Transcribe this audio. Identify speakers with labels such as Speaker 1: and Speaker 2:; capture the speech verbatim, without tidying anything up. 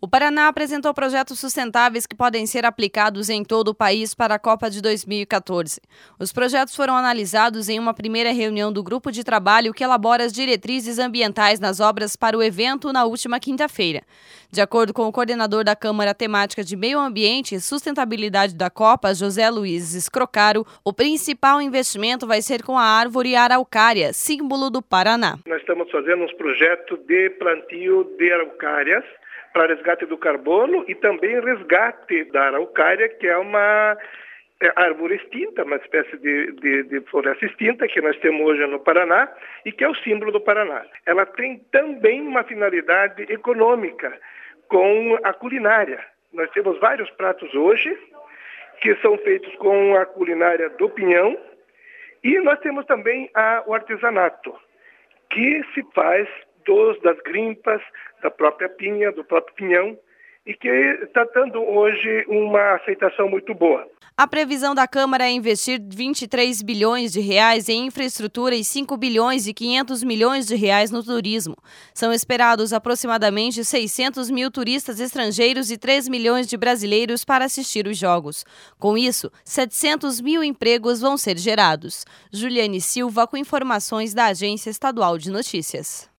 Speaker 1: O Paraná apresentou projetos sustentáveis que podem ser aplicados em todo o país para a Copa de dois mil e quatorze. Os projetos foram analisados em uma primeira reunião do grupo de trabalho que elabora as diretrizes ambientais nas obras para o evento na última quinta-feira. De acordo com o coordenador da Câmara Temática de Meio Ambiente e Sustentabilidade da Copa, José Luiz Escrocaro, o principal investimento vai ser com a árvore araucária, símbolo do Paraná.
Speaker 2: Nós estamos fazendo uns projetos de plantio de araucárias para resgate do carbono e também resgate da araucária, que é uma árvore extinta, uma espécie de, de, de floresta extinta que nós temos hoje no Paraná e que é o símbolo do Paraná. Ela tem também uma finalidade econômica com a culinária. Nós temos vários pratos hoje que são feitos com a culinária do pinhão e nós temos também a, o artesanato, que se faz dos, das grimpas, da própria pinha, do próprio pinhão, e que está dando hoje uma aceitação muito boa.
Speaker 1: A previsão da Câmara é investir vinte e três bilhões de reais em infraestrutura e cinco bilhões e quinhentos milhões de reais no turismo. São esperados aproximadamente seiscentos mil turistas estrangeiros e três milhões de brasileiros para assistir os jogos. Com isso, setecentos mil empregos vão ser gerados. Juliane Silva com informações da Agência Estadual de Notícias.